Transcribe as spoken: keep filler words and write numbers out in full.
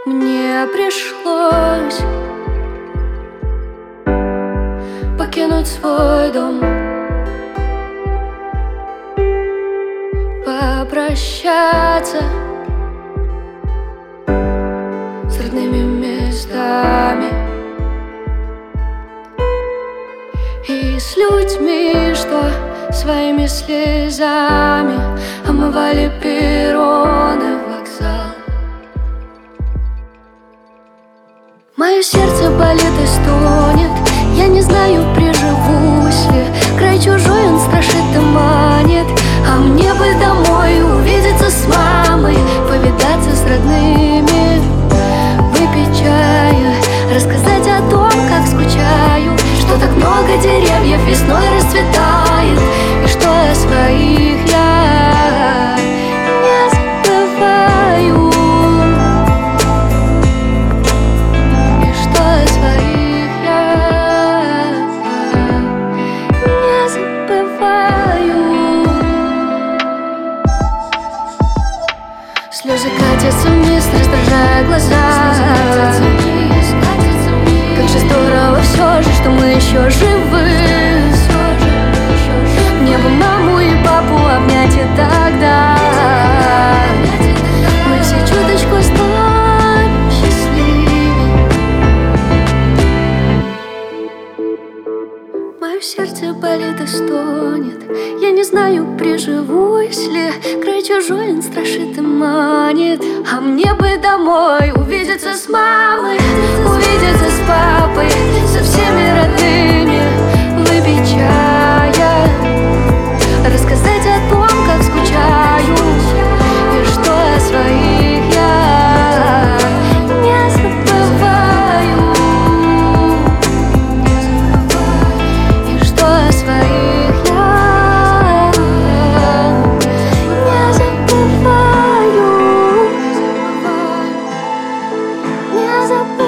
Мне пришлось покинуть свой дом, попрощаться с родными местами и с людьми, что своими слезами омывали перроны вокзала. Мое сердце болит и стонет, я не знаю, приживусь ли. Край чужой, он страшит и манит, а мне бы домой увидеться с мамой, повидаться с родными, выпить чая, рассказать о том, как скучаю, что так много деревьев весной расцветает, и что о своих я не забываю, и что о своих я не забываю. Слезы катятся вниз, раздражая глаза. Как же здорово все же, что мы еще живы. Мне бы маму и папу обнять, и тогда мы все чуточку станем счастливее. Мое сердце болит и стонет, я не знаю, приживусь ли. Край чужой, он страшит и манит, а мне бы домой увидеться с мамой, увидеться с папой, со всеми родными, выпить чая, рассказать о том, как скучаю, и что о своих я не забываю, и что о своих я не забываю, не забываю.